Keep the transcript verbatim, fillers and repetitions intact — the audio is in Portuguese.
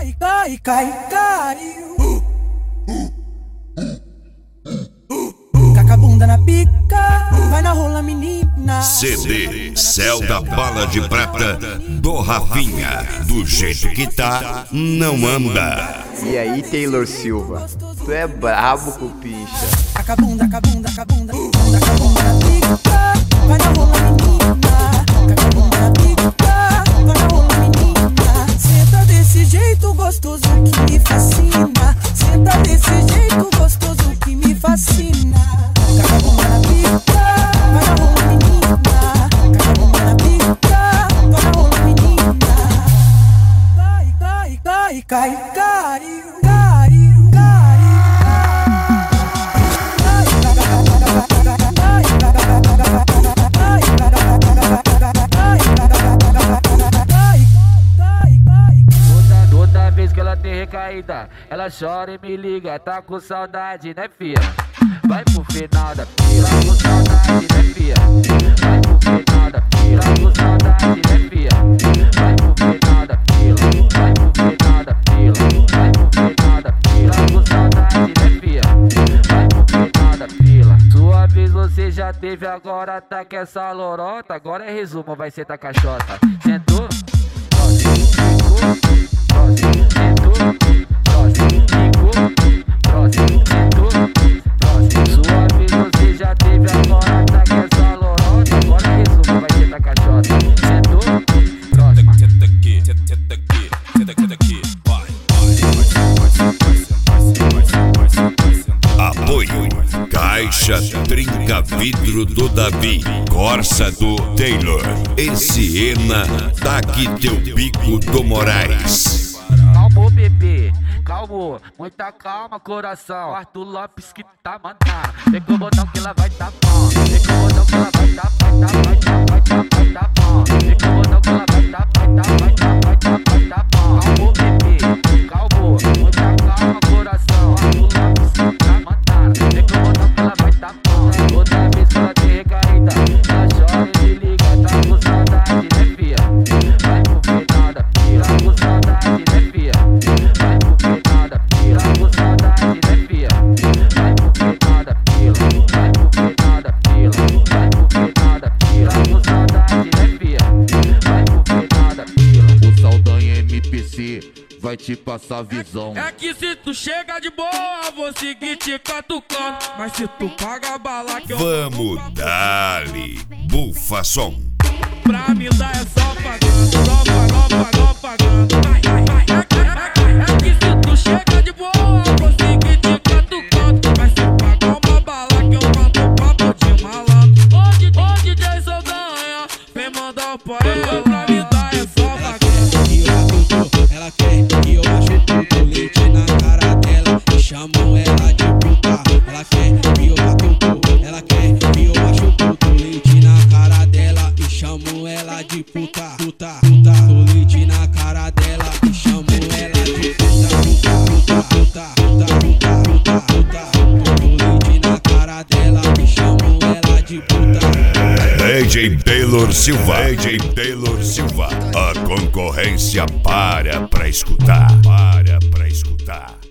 Cai, cai, cai, caiu. Caca a bunda na pica, vai na rola menina. C D Céu da Bala de Prata do Rafinha. Do jeito que tá, não anda. E aí, Taylor Silva, tu é brabo com pincha. Caca a bunda, caca a bunda, caca a bunda, bunda, caca a bunda na pica, vai na rola menina. Caca a bunda na pica, vai na rola menina. Senta desse jeito gostoso que me fascina. Senta desse jeito gostoso que me fascina. Caca a bunda na pica, vai na rola menina. Caca a bunda na pica, vai na rola menina. Cai, cai, cai, cai, caiu, caiu, caiu. Toda vez que ela tem recaída, ela chora e me liga, tá com saudade, né, fia? Vai pro final da fila, tá com saudade, né, fia? Vai pro final da fila, tá com saudade, né, fia? Vai pro final da fila, vai pro final da fila, vai pro final da fila, tá com saudade, né, fia? Vai pro final da fila. Sua vez você já teve, agora tá com essa lorota. Agora é resumo, vai ser da caixota. Sentou? Apoio Caixa Trinca Vidro do Davi, Corsa do Taylor e Siena Taque Teu Bico do Moraes. Calma, bebê, calma, muita calma, coração. Arthur Lopes que tá mandando. Vem com o botão que ela vai tá bom. Vem com o botão que ela vai tá, vai tá, vai tá, vai tá, vai tá bom. Vem com o botão que ela vai tá, vai tá, vai tá, vai tá, vai tá bom. Calma, bebê, calma, muita calma, coração. Arthur Lopes que tá mandando. Vem com o botão que ela vai tá bom. Toda vez que ela tem recaída, ela chora e me liga, tá com saudade, né, fia? Vai pro final da fila, tá com saudade, né, fia? Vai pro final da fila, tá com saudade, né, fia? Vai pro final da fila, vai pro final da fila, vai pro final da fila, tá com saudade, né, fia? Vai pro final da fila. O Saldanha M P C vai te passar visão. É que se tu chega de boa, vou seguir te catucando. Mas se tu paga a bala que eu Vamos dali, bufa som. pra me dar é só pagando, só pagando, pagando, pagando. Ai, ai, ai, ai, ai, ai. É que se tu chega de boa, vou seguir te catucando. Mas se pagar uma bala que eu mando papo de malandro. Ô D J Saldanha, vem mandar um poema pra me dar é só pagando. Ela quer que eu machuque o leite na cara dela e chamo ela de puta. Ela quer que eu machuque, ela quer que eu machuque o leite na cara dela e chamo ela de puta, puta, puta. O leite na cara dela e chamo ela de puta, puta, puta, puta, puta, puta, puta. O leite na cara dela e chamo ela de puta. D J Taylor Silva, D J Taylor Silva, a concorrência para pra escutar, para pra escutar.